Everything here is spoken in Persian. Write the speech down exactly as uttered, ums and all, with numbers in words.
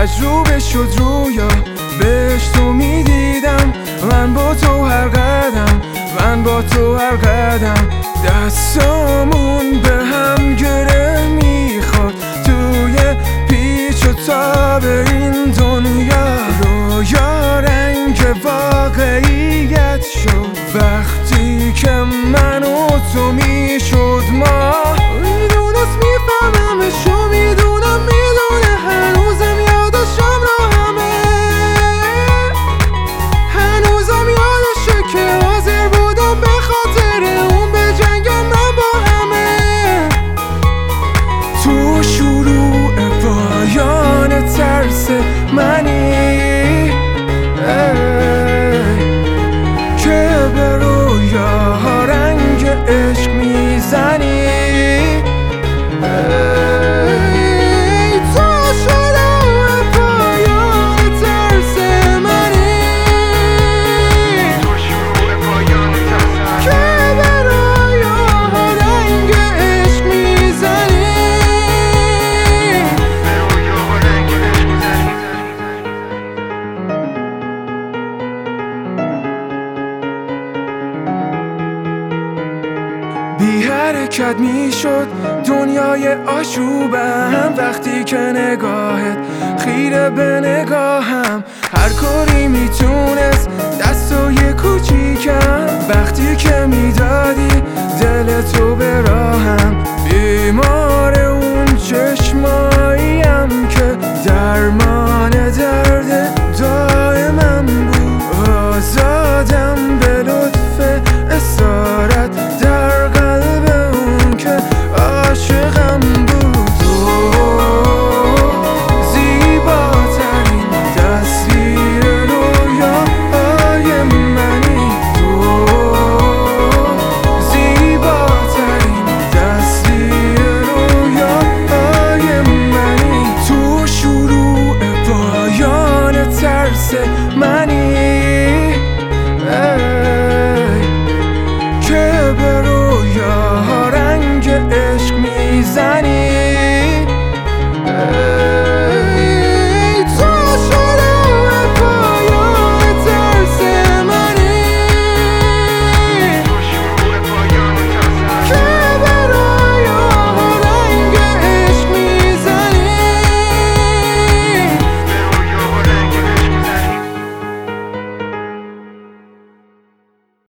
تجربه شد رویا بهش تو میدیدم. من با تو هر قدم، من با تو هر قدم، دستامون به هم گره میخورد توی پیچ و تاب این دنیا. رویا رنگ واقعیت شد وقتی که من و تو میشد ما. میدونست میفهممش و میدونم میدونه، هنوزم یادشم راهمه، هنوزم یادشه که حاضر بودم به خاطر اون به جنگم من با همه. تو شروع پایان ترس منی که به رویاها رنگ عشق میزنی. بی حرکت می شد دنیای آشوبم وقتی که نگاهت خیره به نگاهم. هر کاری میتونست دستای کوچیکم وقتی که میدادی دل تو به راهم. بیمار